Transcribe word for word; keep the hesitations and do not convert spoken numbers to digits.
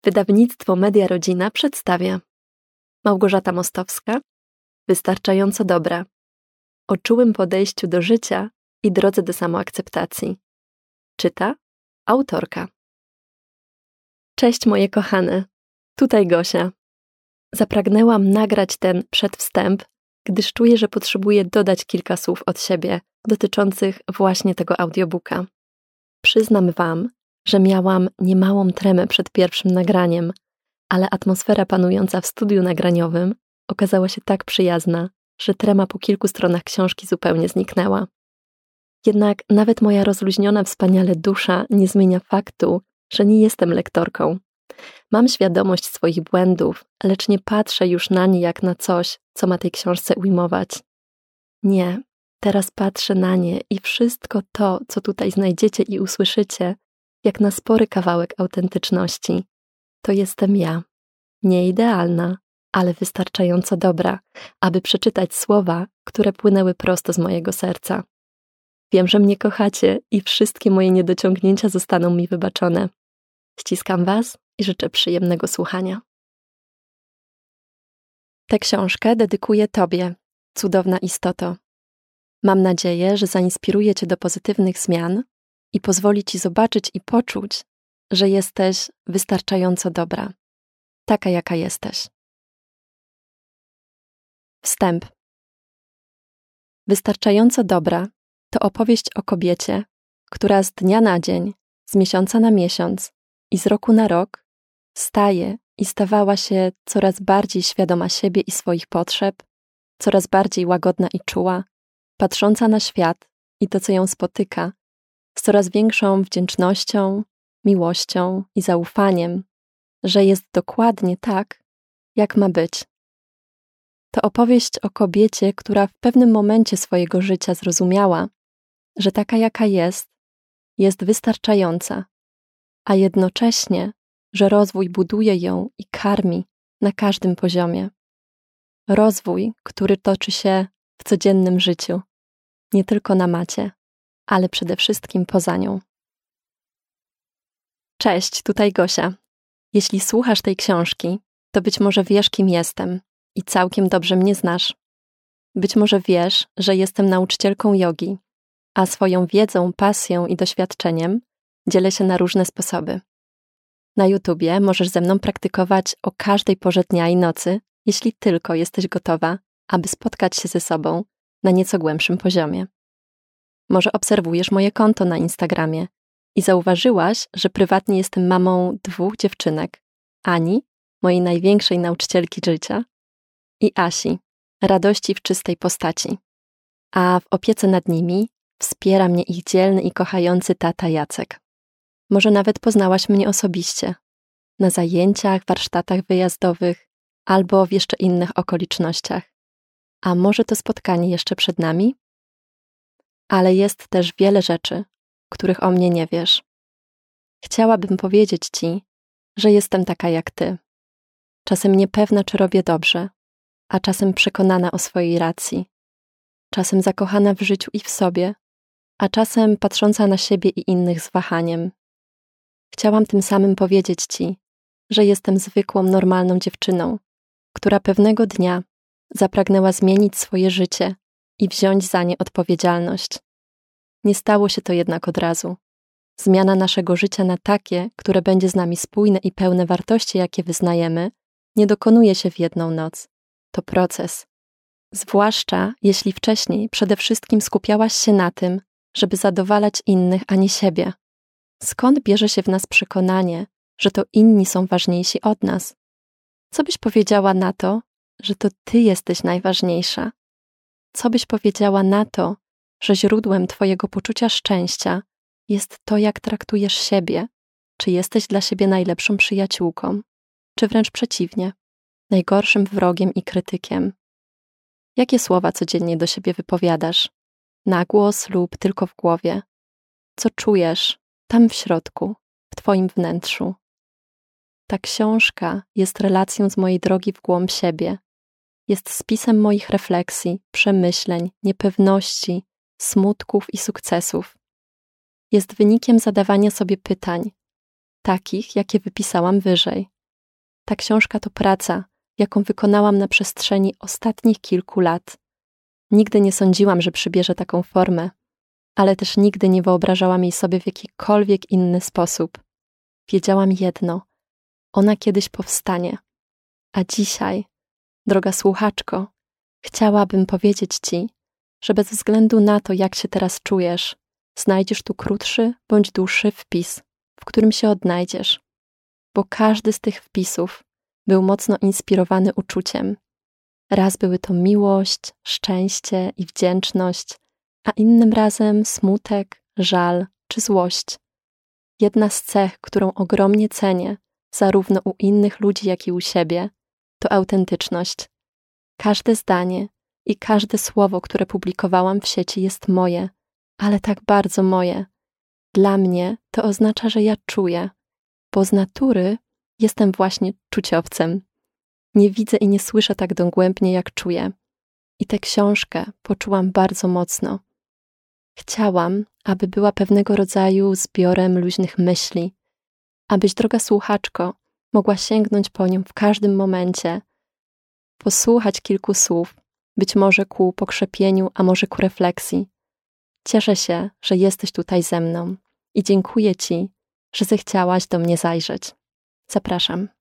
Wydawnictwo Media Rodzina przedstawia Małgorzata Mostowska, Wystarczająco dobra. O czułym podejściu do życia i drodze do samoakceptacji. Czyta autorka. Cześć moje kochane, tutaj Gosia. Zapragnęłam nagrać ten przedwstęp, gdyż czuję, że potrzebuję dodać kilka słów od siebie dotyczących właśnie tego audiobooka. Przyznam wam, że miałam niemałą tremę przed pierwszym nagraniem, ale atmosfera panująca w studiu nagraniowym okazała się tak przyjazna, że trema po kilku stronach książki zupełnie zniknęła. Jednak nawet moja rozluźniona wspaniale dusza nie zmienia faktu, że nie jestem lektorką. Mam świadomość swoich błędów, lecz nie patrzę już na nie jak na coś, co ma tej książce ujmować. Nie, teraz patrzę na nie i wszystko to, co tutaj znajdziecie i usłyszycie, jak na spory kawałek autentyczności. To jestem ja. Nie idealna, ale wystarczająco dobra, aby przeczytać słowa, które płynęły prosto z mojego serca. Wiem, że mnie kochacie i wszystkie moje niedociągnięcia zostaną mi wybaczone. Ściskam was i życzę przyjemnego słuchania. Tę książkę dedykuję tobie, cudowna istoto. Mam nadzieję, że zainspiruje cię do pozytywnych zmian i pozwoli ci zobaczyć i poczuć, że jesteś wystarczająco dobra, taka jaka jesteś. Wstęp. Wystarczająco dobra to opowieść o kobiecie, która z dnia na dzień, z miesiąca na miesiąc i z roku na rok staje i stawała się coraz bardziej świadoma siebie i swoich potrzeb, coraz bardziej łagodna i czuła, patrząca na świat i to, co ją spotyka, z coraz większą wdzięcznością, miłością i zaufaniem, że jest dokładnie tak, jak ma być. To opowieść o kobiecie, która w pewnym momencie swojego życia zrozumiała, że taka jaka jest, jest wystarczająca, a jednocześnie, że rozwój buduje ją i karmi na każdym poziomie. Rozwój, który toczy się w codziennym życiu, nie tylko na macie, ale przede wszystkim poza nią. Cześć, tutaj Gosia. Jeśli słuchasz tej książki, to być może wiesz, kim jestem i całkiem dobrze mnie znasz. Być może wiesz, że jestem nauczycielką jogi, a swoją wiedzą, pasją i doświadczeniem dzielę się na różne sposoby. Na YouTubie możesz ze mną praktykować o każdej porze dnia i nocy, jeśli tylko jesteś gotowa, aby spotkać się ze sobą na nieco głębszym poziomie. Może obserwujesz moje konto na Instagramie i zauważyłaś, że prywatnie jestem mamą dwóch dziewczynek, Ani, mojej największej nauczycielki życia, i Asi, radości w czystej postaci. A w opiece nad nimi wspiera mnie ich dzielny i kochający tata Jacek. Może nawet poznałaś mnie osobiście, na zajęciach, warsztatach wyjazdowych albo w jeszcze innych okolicznościach. A może to spotkanie jeszcze przed nami? Ale jest też wiele rzeczy, których o mnie nie wiesz. Chciałabym powiedzieć ci, że jestem taka jak ty. Czasem niepewna, czy robię dobrze, a czasem przekonana o swojej racji. Czasem zakochana w życiu i w sobie, a czasem patrząca na siebie i innych z wahaniem. Chciałam tym samym powiedzieć ci, że jestem zwykłą, normalną dziewczyną, która pewnego dnia zapragnęła zmienić swoje życie i wziąć za nie odpowiedzialność. Nie stało się to jednak od razu. Zmiana naszego życia na takie, które będzie z nami spójne i pełne wartości, jakie wyznajemy, nie dokonuje się w jedną noc. To proces. Zwłaszcza jeśli wcześniej przede wszystkim skupiałaś się na tym, żeby zadowalać innych, a nie siebie. Skąd bierze się w nas przekonanie, że to inni są ważniejsi od nas? Co byś powiedziała na to, że to ty jesteś najważniejsza? Co byś powiedziała na to, że źródłem twojego poczucia szczęścia jest to, jak traktujesz siebie? Czy jesteś dla siebie najlepszą przyjaciółką? Czy wręcz przeciwnie, najgorszym wrogiem i krytykiem? Jakie słowa codziennie do siebie wypowiadasz? Na głos lub tylko w głowie? Co czujesz tam w środku, w twoim wnętrzu? Ta książka jest relacją z mojej drogi w głąb siebie. Jest spisem moich refleksji, przemyśleń, niepewności, smutków i sukcesów. Jest wynikiem zadawania sobie pytań, takich, jakie wypisałam wyżej. Ta książka to praca, jaką wykonałam na przestrzeni ostatnich kilku lat. Nigdy nie sądziłam, że przybierze taką formę, ale też nigdy nie wyobrażałam jej sobie w jakikolwiek inny sposób. Wiedziałam jedno, ona kiedyś powstanie. A dzisiaj, droga słuchaczko, chciałabym powiedzieć Ci, że bez względu na to, jak się teraz czujesz, znajdziesz tu krótszy bądź dłuższy wpis, w którym się odnajdziesz. Bo każdy z tych wpisów był mocno inspirowany uczuciem. Raz były to miłość, szczęście i wdzięczność, a innym razem smutek, żal czy złość. Jedna z cech, którą ogromnie cenię, zarówno u innych ludzi, jak i u siebie, to autentyczność. Każde zdanie i każde słowo, które publikowałam w sieci, jest moje, ale tak bardzo moje. Dla mnie to oznacza, że ja czuję, bo z natury jestem właśnie czuciowcem. Nie widzę i nie słyszę tak dogłębnie, jak czuję. I tę książkę poczułam bardzo mocno. Chciałam, aby była pewnego rodzaju zbiorem luźnych myśli, abyś, droga słuchaczko, mogła sięgnąć po nią w każdym momencie, posłuchać kilku słów, być może ku pokrzepieniu, a może ku refleksji. Cieszę się, że jesteś tutaj ze mną i dziękuję Ci, że zechciałaś do mnie zajrzeć. Zapraszam.